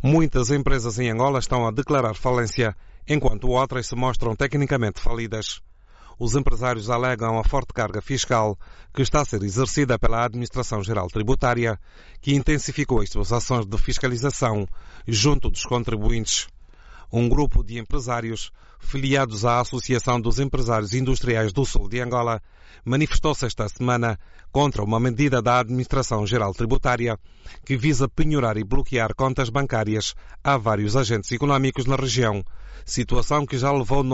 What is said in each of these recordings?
Muitas empresas em Angola estão a declarar falência, enquanto outras se mostram tecnicamente falidas. Os empresários alegam a forte carga fiscal que está a ser exercida pela Administração-Geral Tributária, que intensificou as suas ações de fiscalização junto dos contribuintes. Um grupo de empresários, filiados à Associação dos Empresários Industriais do Sul de Angola, manifestou-se esta semana contra uma medida da Administração-Geral Tributária que visa penhorar e bloquear contas bancárias a vários agentes económicos na região, situação que já levou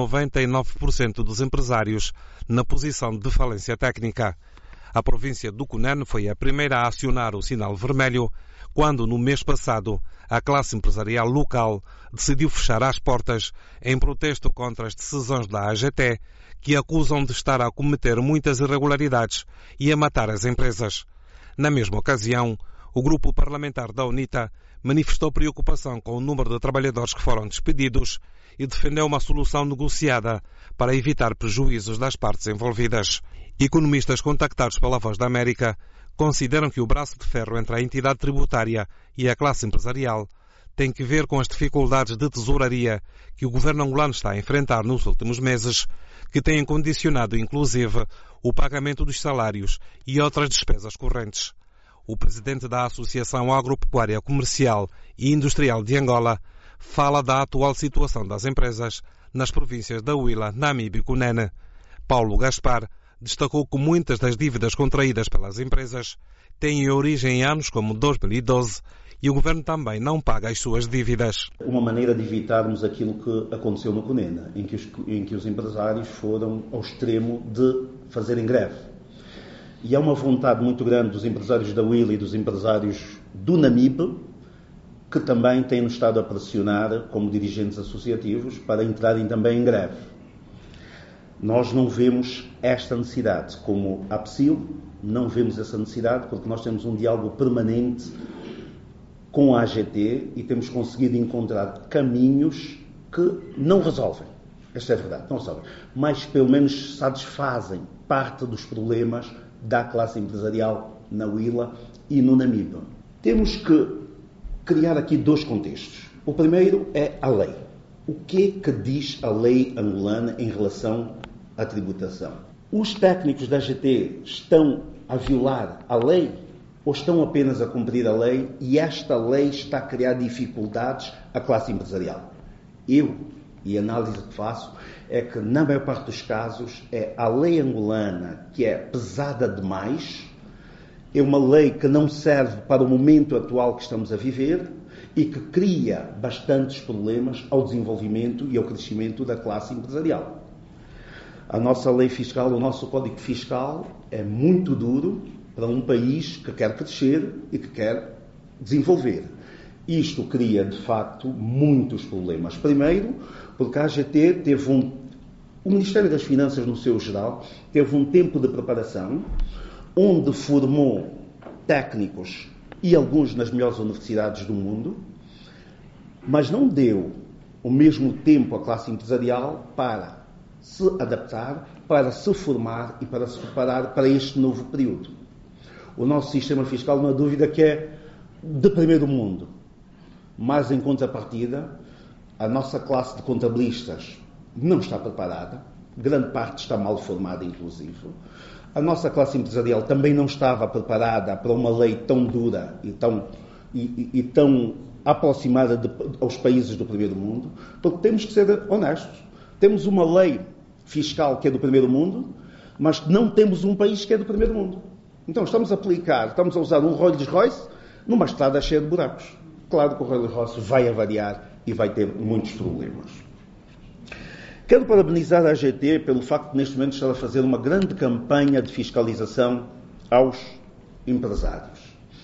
99% dos empresários na posição de falência técnica. A província do Cunene foi a primeira a acionar o sinal vermelho quando, no mês passado, a classe empresarial local decidiu fechar as portas em protesto contra as decisões da AGT, que acusam de estar a cometer muitas irregularidades e a matar as empresas. Na mesma ocasião, o grupo parlamentar da UNITA manifestou preocupação com o número de trabalhadores que foram despedidos e defendeu uma solução negociada para evitar prejuízos das partes envolvidas. Economistas contactados pela Voz da América consideram que o braço de ferro entre a entidade tributária e a classe empresarial tem que ver com as dificuldades de tesouraria que o governo angolano está a enfrentar nos últimos meses, que têm condicionado, inclusive, o pagamento dos salários e outras despesas correntes. O presidente da Associação Agropecuária Comercial e Industrial de Angola fala da atual situação das empresas nas províncias da Huila, Namibe e Cunene. Paulo Gaspar destacou que muitas das dívidas contraídas pelas empresas têm origem em anos como 2012 e o governo também não paga as suas dívidas. Uma maneira de evitarmos aquilo que aconteceu no Cunene, em que os empresários foram ao extremo de fazerem greve. E há uma vontade muito grande dos empresários da Huila e dos empresários do Namibe, que também têm-nos estado a pressionar, como dirigentes associativos, para entrarem também em greve. Nós não vemos esta necessidade, como a APSIL, não vemos essa necessidade, porque nós temos um diálogo permanente com a AGT e temos conseguido encontrar caminhos que não resolvem. Esta é a verdade, não resolvem. Mas pelo menos satisfazem parte dos problemas da classe empresarial na Huila e no Namibe. Temos que criar aqui dois contextos. O primeiro é a lei. O que diz a lei angolana em relação à tributação? Os técnicos da AGT estão a violar a lei ou estão apenas a cumprir a lei e esta lei está a criar dificuldades à classe empresarial? E a análise que faço é que, na maior parte dos casos, é a lei angolana que é pesada demais, é uma lei que não serve para o momento atual que estamos a viver e que cria bastantes problemas ao desenvolvimento e ao crescimento da classe empresarial. A nossa lei fiscal, o nosso código fiscal é muito duro para um país que quer crescer e que quer desenvolver. Isto cria, de facto, muitos problemas. Primeiro, porque a AGT teve o Ministério das Finanças, no seu geral, teve um tempo de preparação, onde formou técnicos e alguns nas melhores universidades do mundo, mas não deu o mesmo tempo à classe empresarial para se adaptar, para se formar e para se preparar para este novo período. O nosso sistema fiscal, não há dúvida que é de primeiro mundo, mas em contrapartida, a nossa classe de contabilistas não está preparada, grande parte está mal formada, inclusive. A nossa classe empresarial também não estava preparada para uma lei tão dura e tão aproximada aos países do primeiro mundo, porque temos que ser honestos. Temos uma lei fiscal que é do primeiro mundo, mas não temos um país que é do primeiro mundo. Então estamos a usar um Rolls-Royce numa estrada cheia de buracos. Claro que o Rolls-Royce vai avariar e vai ter muitos problemas. Quero parabenizar a AGT pelo facto de, neste momento, estar a fazer uma grande campanha de fiscalização aos empresários.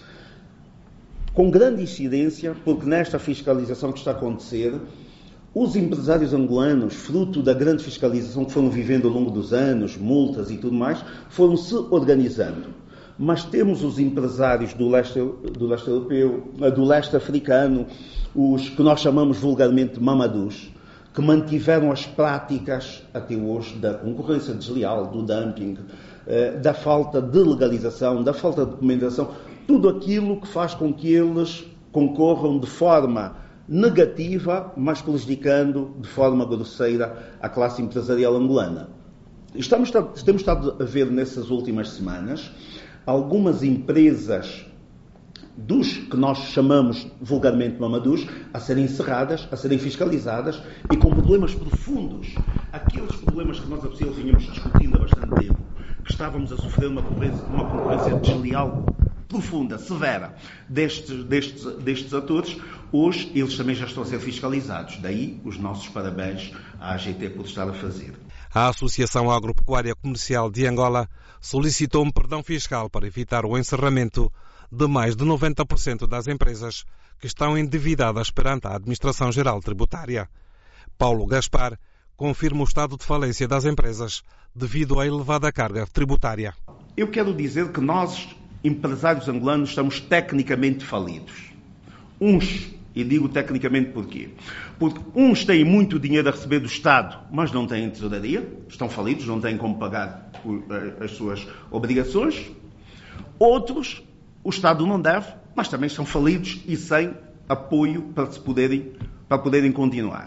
Com grande incidência, porque nesta fiscalização que está a acontecer, os empresários angolanos, fruto da grande fiscalização que foram vivendo ao longo dos anos, multas e tudo mais, foram se organizando. Mas temos os empresários do leste europeu, do leste africano, os que nós chamamos vulgarmente mamadus, que mantiveram as práticas até hoje da concorrência desleal, do dumping, da falta de legalização, da falta de documentação, tudo aquilo que faz com que eles concorram de forma negativa, mas prejudicando de forma grosseira a classe empresarial angolana. Temos estado a ver nessas últimas semanas algumas empresas dos que nós chamamos vulgarmente mamadus a serem encerradas, a serem fiscalizadas e com problemas profundos. Aqueles problemas que nós a possível vínhamos discutindo há bastante tempo, que estávamos a sofrer uma concorrência desleal profunda, severa, destes atores, hoje eles também já estão a ser fiscalizados. Daí os nossos parabéns à AGT por estar a fazer. A Associação Agropecuária Comercial de Angola solicitou um perdão fiscal para evitar o encerramento de mais de 90% das empresas que estão endividadas perante a Administração Geral Tributária. Paulo Gaspar confirma o estado de falência das empresas devido à elevada carga tributária. Eu quero dizer que nós, empresários angolanos, estamos tecnicamente falidos. E digo tecnicamente porquê? Porque uns têm muito dinheiro a receber do Estado, mas não têm tesouraria, estão falidos, não têm como pagar as suas obrigações. Outros, o Estado não deve, mas também são falidos e sem apoio para poderem continuar.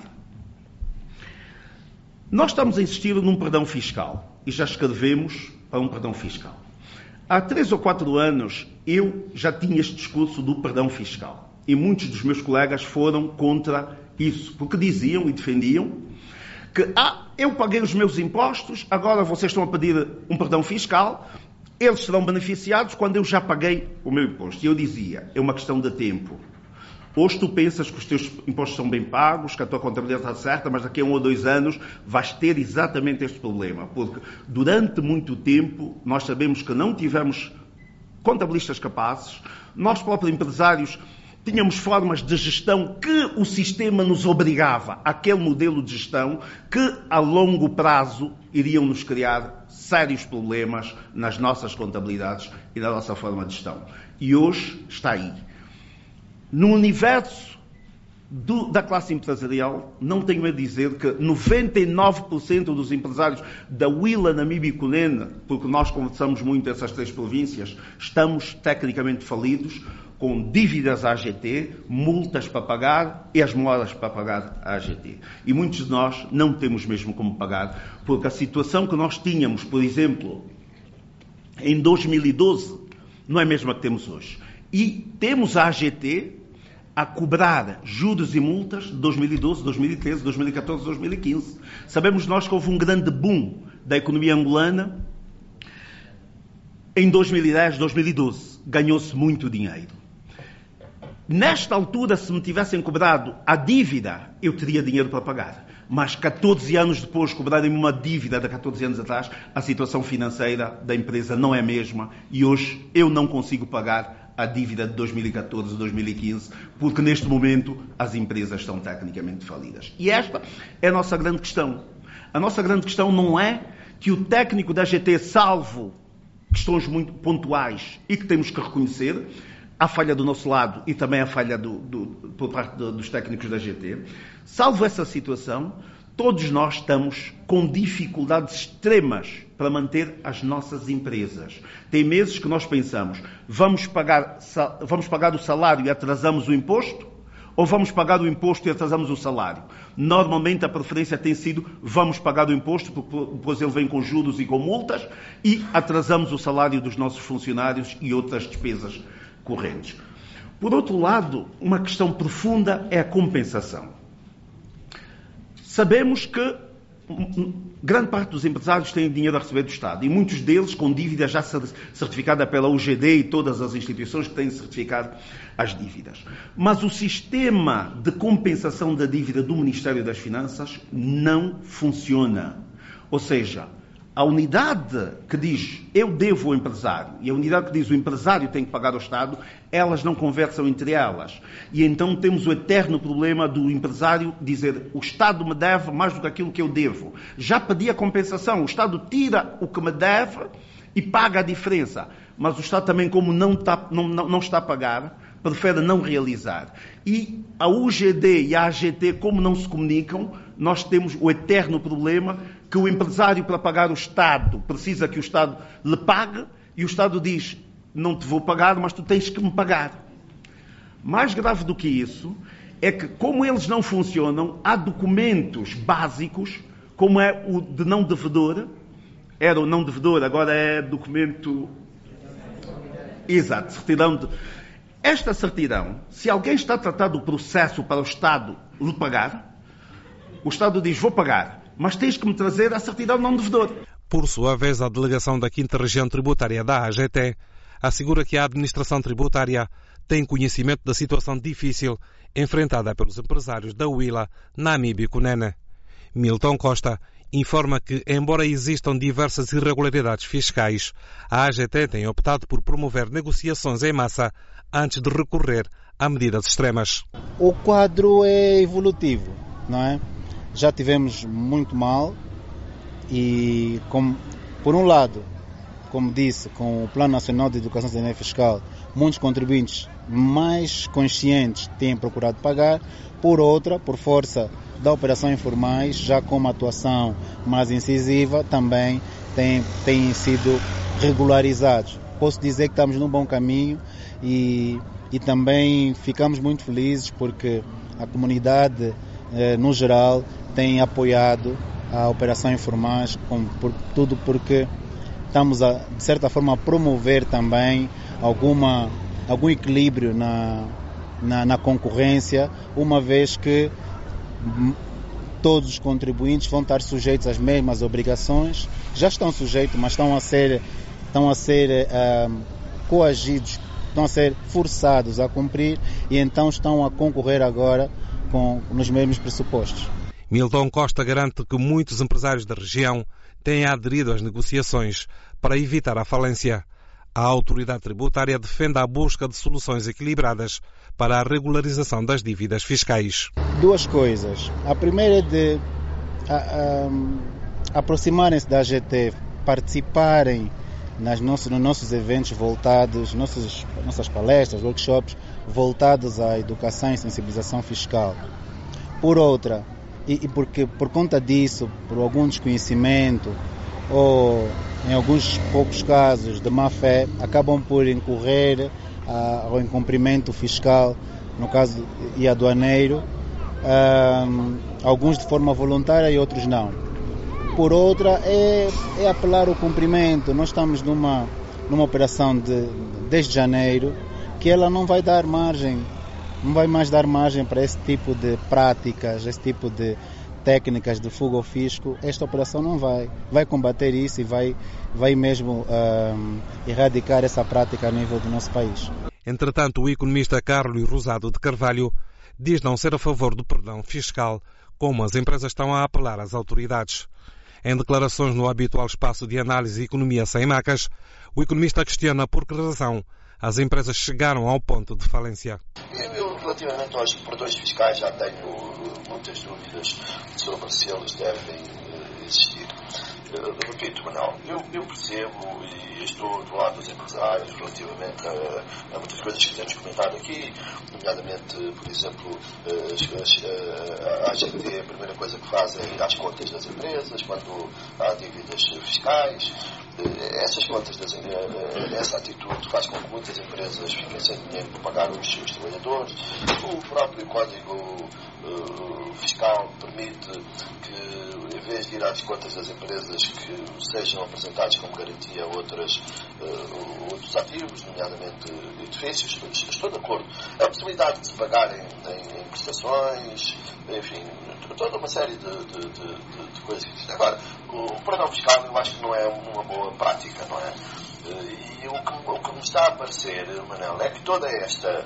Nós estamos a insistir num perdão fiscal e já escrevemos para um perdão fiscal. Há 3 ou 4 anos eu já tinha este discurso do perdão fiscal. E muitos dos meus colegas foram contra isso, porque diziam e defendiam que eu paguei os meus impostos, agora vocês estão a pedir um perdão fiscal, eles serão beneficiados quando eu já paguei o meu imposto. E eu dizia, é uma questão de tempo. Hoje tu pensas que os teus impostos são bem pagos, que a tua contabilidade está certa, mas daqui a 1 ou 2 anos vais ter exatamente este problema, porque durante muito tempo nós sabemos que não tivemos contabilistas capazes, nós próprios empresários tínhamos formas de gestão que o sistema nos obrigava, aquele modelo de gestão que a longo prazo iriam nos criar sérios problemas nas nossas contabilidades e na nossa forma de gestão. E hoje está aí. No universo da classe empresarial, não tenho a dizer que 99% dos empresários da Huila, Namíbia e Cunene, porque nós conversamos muito essas 3 províncias, estamos tecnicamente falidos, com dívidas à AGT, multas para pagar e as moedas para pagar à AGT. E muitos de nós não temos mesmo como pagar, porque a situação que nós tínhamos, por exemplo, em 2012, não é a mesma que temos hoje. E temos a AGT a cobrar juros e multas de 2012, 2013, 2014, 2015. Sabemos nós que houve um grande boom da economia angolana em 2010, 2012. Ganhou-se muito dinheiro. Nesta altura, se me tivessem cobrado a dívida, eu teria dinheiro para pagar. Mas 14 anos depois, cobrarem-me uma dívida de 14 anos atrás, a situação financeira da empresa não é a mesma e hoje eu não consigo pagar a dívida de 2014 e 2015, porque neste momento as empresas estão tecnicamente falidas. E esta é a nossa grande questão. A nossa grande questão não é que o técnico da AGT, salvo questões muito pontuais e que temos que reconhecer, a falha do nosso lado e também a falha por parte dos técnicos da AGT, salvo essa situação, todos nós estamos com dificuldades extremas para manter as nossas empresas. Tem meses que nós pensamos, vamos pagar o salário e atrasamos o imposto, ou vamos pagar o imposto e atrasamos o salário? Normalmente a preferência tem sido, vamos pagar o imposto, porque depois ele vem com juros e com multas, e atrasamos o salário dos nossos funcionários e outras despesas correntes. Por outro lado, uma questão profunda é a compensação. Sabemos que grande parte dos empresários têm dinheiro a receber do Estado e muitos deles com dívida já certificada pela UGD e todas as instituições que têm certificado as dívidas. Mas o sistema de compensação da dívida do Ministério das Finanças não funciona. Ou seja, a unidade que diz eu devo ao empresário e a unidade que diz o empresário tem que pagar ao Estado, elas não conversam entre elas. E então temos o eterno problema do empresário dizer o Estado me deve mais do que aquilo que eu devo. Já pedi a compensação, o Estado tira o que me deve e paga a diferença. Mas o Estado também, como não está a pagar, prefere não realizar. E a UGD e a AGT, como não se comunicam, nós temos o eterno problema que o empresário, para pagar o Estado, precisa que o Estado lhe pague, e o Estado diz, não te vou pagar, mas tu tens que me pagar. Mais grave do que isso, é que, como eles não funcionam, há documentos básicos, como é o de não devedor, era o não devedor, agora é documento... Exato, certidão de... Esta certidão, se alguém está a tratar do processo para o Estado lhe pagar, o Estado diz, vou pagar, mas tens que me trazer a certidão de não devedor. Por sua vez, a delegação da 5ª Região Tributária da AGT assegura que a administração tributária tem conhecimento da situação difícil enfrentada pelos empresários da Huila, Namibe e Cunene. Milton Costa informa que, embora existam diversas irregularidades fiscais, a AGT tem optado por promover negociações em massa antes de recorrer a medidas extremas. O quadro é evolutivo, não é? Já tivemos muito mal e, por um lado, como disse, com o Plano Nacional de Educação Cidadã e Fiscal, muitos contribuintes mais conscientes têm procurado pagar. Por outra, por força da operação informais, já com uma atuação mais incisiva, também têm sido regularizados. Posso dizer que estamos num bom caminho e também ficamos muito felizes porque a comunidade, no geral, tem apoiado a operação informais, tudo porque estamos, de certa forma, a promover também algum equilíbrio na concorrência, uma vez que todos os contribuintes vão estar sujeitos às mesmas obrigações, já estão sujeitos, mas estão a ser coagidos, estão a ser forçados a cumprir e então estão a concorrer agora nos mesmos pressupostos. Milton Costa garante que muitos empresários da região têm aderido às negociações para evitar a falência. A autoridade tributária defende a busca de soluções equilibradas para a regularização das dívidas fiscais. Duas coisas. A primeira é de aproximarem-se da AGT, participarem nos nossos eventos voltados, nossas palestras, workshops voltados à educação e sensibilização fiscal. Por outra, e porque por conta disso, por algum desconhecimento ou em alguns poucos casos de má fé, acabam por incorrer ao incumprimento fiscal, no caso e aduaneiro, alguns de forma voluntária e outros não. Por outra, é apelar ao cumprimento. Nós estamos numa operação desde janeiro que ela não vai mais dar margem para esse tipo de práticas, esse tipo de técnicas de fuga ao fisco. Esta operação não vai combater isso e vai mesmo erradicar essa prática a nível do nosso país. Entretanto, o economista Carlos Rosado de Carvalho diz não ser a favor do perdão fiscal, como as empresas estão a apelar às autoridades. Em declarações no habitual espaço de análise Economia Sem Macas, o economista questiona por que razão as empresas chegaram ao ponto de falência. Eu, relativamente aos perdões fiscais, já tenho muitas dúvidas sobre se eles devem existir. Repito, Manuel, eu percebo e estou do lado dos empresários relativamente a muitas coisas que temos comentado aqui, nomeadamente, por exemplo, a AGT, a primeira coisa que faz é ir às contas das empresas quando há dívidas fiscais. Essas contas, essa atitude faz com que muitas empresas fiquem sem dinheiro para pagar os seus trabalhadores. O próprio Código Fiscal permite que, em vez de ir às contas das empresas, que sejam apresentados como garantia a outros ativos, nomeadamente edifícios. Estou de acordo. A possibilidade de se pagarem em prestações, enfim, toda uma série de coisas. Agora, o perdão fiscal eu acho que não é uma boa prática, não é? E o que me está a parecer, Manel, é que toda esta,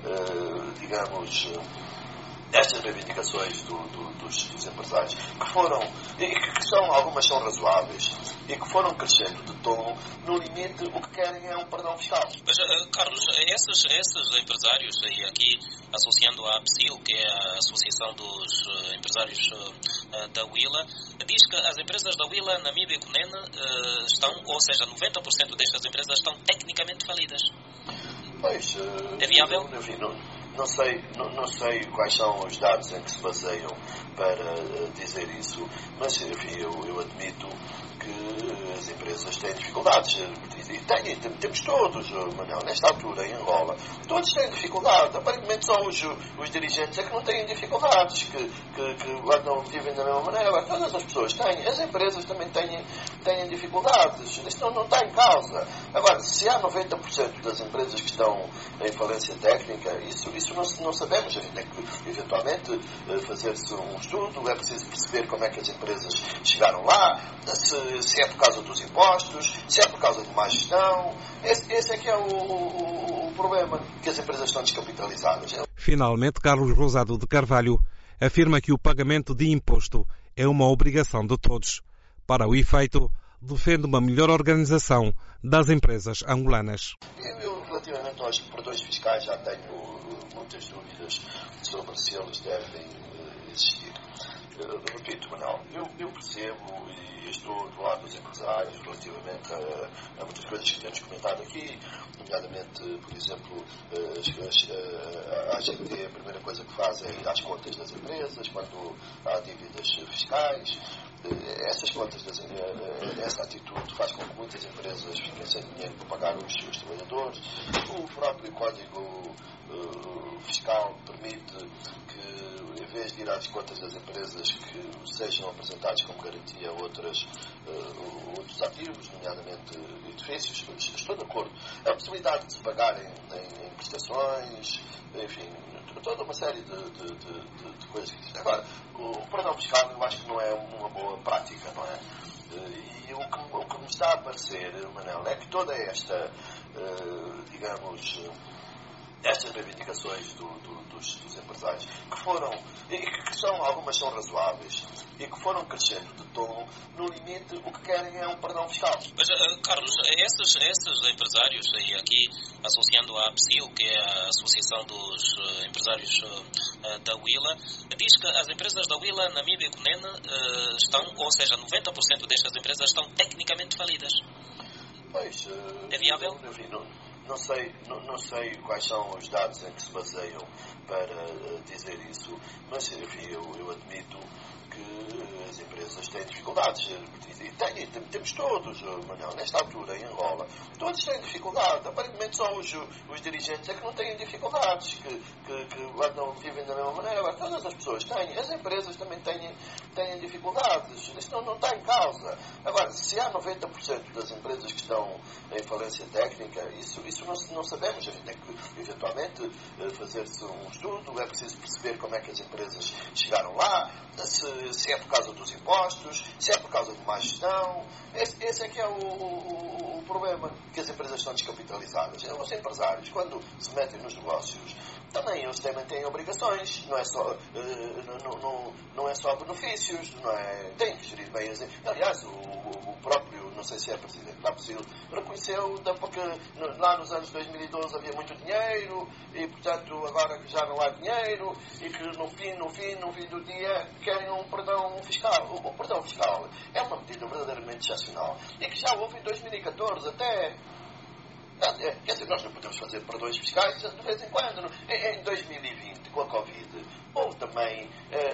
estas reivindicações dos empresários, algumas são razoáveis e que foram crescendo de tom, no limite o que querem é um perdão fiscal. Mas, Carlos, esses empresários, e aqui associando à APSIL, que é a Associação dos Empresários da Huila, diz que as empresas da Huila, Namibe e Cunene estão, ou seja, 90% destas empresas estão tecnicamente falidas. Pois, é viável? Enfim, não sei quais são os dados em que se baseiam para dizer isso, mas enfim, eu admito que as empresas têm dificuldades. E temos todos, Manuel, nesta altura em Angola, todos têm dificuldade. Aparentemente só os dirigentes é que não têm dificuldades, que vivem da mesma maneira. Todas as pessoas têm, as empresas também têm dificuldades. Isto não está em causa. Agora, se há 90% das empresas que estão em falência técnica, isso não sabemos. A gente tem que, eventualmente, fazer-se um estudo, é preciso perceber como é que as empresas chegaram lá, se é por causa dos impostos, se é por causa de má gestão. Esse é que é o problema, que as empresas estão descapitalizadas. Finalmente, Carlos Rosado de Carvalho afirma que o pagamento de imposto é uma obrigação de todos. Para o efeito, defende uma melhor organização das empresas angolanas. Eu, relativamente aos perdões fiscais, já tenho muitas dúvidas sobre se eles devem existir. Repito, Manuel, eu percebo e estou do lado dos empresários relativamente a muitas coisas que temos comentado aqui, nomeadamente, por exemplo, a AGT, a primeira coisa que faz é ir às contas das empresas quando há dívidas fiscais. Essas contas, essa atitude faz com que muitas empresas fiquem sem dinheiro para pagar os trabalhadores. O próprio Código Fiscal permite que, em vez de ir às contas das empresas, que sejam apresentados como garantia outros ativos, nomeadamente edifícios. Estou de acordo. A possibilidade de se pagarem em prestações, enfim, toda uma série de coisas que existem. Agora, o perdão fiscal eu acho que não é uma boa prática, não é? E o que me está a parecer, Manel, é que toda esta, digamos, estas reivindicações dos empresários, que foram, e que são, algumas são razoáveis, e que foram crescendo de tom, no limite o que querem é um perdão fiscal. Mas, Carlos, esses empresários, e aqui associando à APSIL, que é a Associação dos Empresários da Willa, diz que as empresas da Willa, Namíbia e Cunene estão, ou seja, 90% destas empresas estão tecnicamente falidas. Pois, é viável? Enfim, não sei quais são os dados em que se baseiam para dizer isso, mas enfim, eu admito que as empresas têm dificuldades. E temos todos, Manuel, nesta altura em Angola, todos têm dificuldade. Aparentemente só os dirigentes é que não têm dificuldades, que vivem da mesma maneira. Todas as pessoas têm, as empresas também têm dificuldades. Isto não está em causa. Agora, se há 90% das empresas que estão em falência técnica, isso não sabemos. A gente tem que, eventualmente, fazer-se um estudo, é preciso perceber como é que as empresas chegaram lá, se é por causa dos impostos, se é por causa de má gestão. Esse é que é o problema, que as empresas estão descapitalizadas. Os empresários, quando se metem nos negócios, também eles têm obrigações, não é só benefícios, não é? Têm que gerir bem as... Aliás, o próprio, não sei se é presidente da APSIL, reconheceu, porque lá nos anos 2012 havia muito dinheiro e, portanto, agora que já não há dinheiro e que no fim do dia querem um perdão fiscal. O perdão fiscal é uma medida verdadeiramente excepcional e que já houve em 2014 até. Quer dizer, nós não podemos fazer perdões fiscais de vez em quando. Em 2020, com a Covid, houve também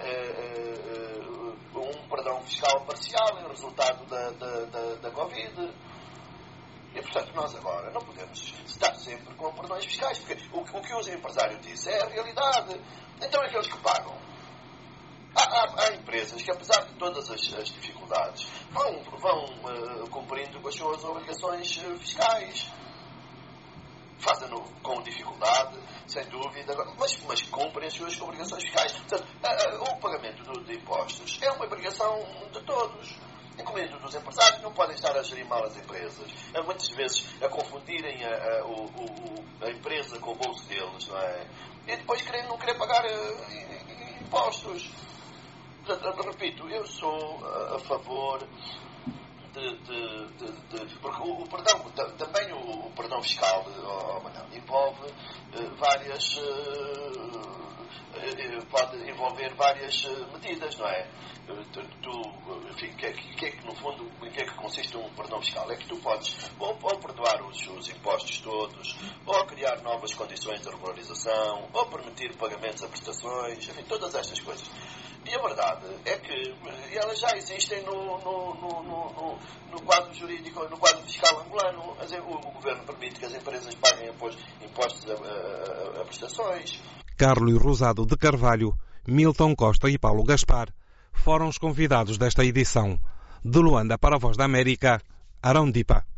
um perdão fiscal parcial em resultado da Covid. E, portanto, nós agora não podemos estar sempre com perdões fiscais, porque o que os empresários dizem é a realidade. Então, aqueles que pagam. Há empresas que, apesar de todas as dificuldades, vão cumprindo com as suas obrigações fiscais. Fazem-no com dificuldade, sem dúvida, mas cumprem as suas obrigações fiscais. Portanto, o pagamento de impostos é uma obrigação de todos, incluindo dos empresários. Não podem estar a gerir mal as empresas. Muitas vezes a confundirem a empresa com o bolso deles, não é? E depois não querer pagar impostos. Portanto, repito, eu sou a favor porque o perdão, também o perdão fiscal envolve várias pode envolver várias medidas, não é? Enfim, no fundo, em que é que consiste um perdão fiscal? É que tu podes ou perdoar os impostos todos, ou criar novas condições de regularização, ou permitir pagamentos a prestações, enfim, todas estas coisas. E a verdade é que elas já existem no quadro jurídico, no quadro fiscal angolano. O governo permite que as empresas paguem impostos a prestações. Carlos Rosado de Carvalho, Milton Costa e Paulo Gaspar foram os convidados desta edição. De Luanda para a Voz da América, Arão Dipa.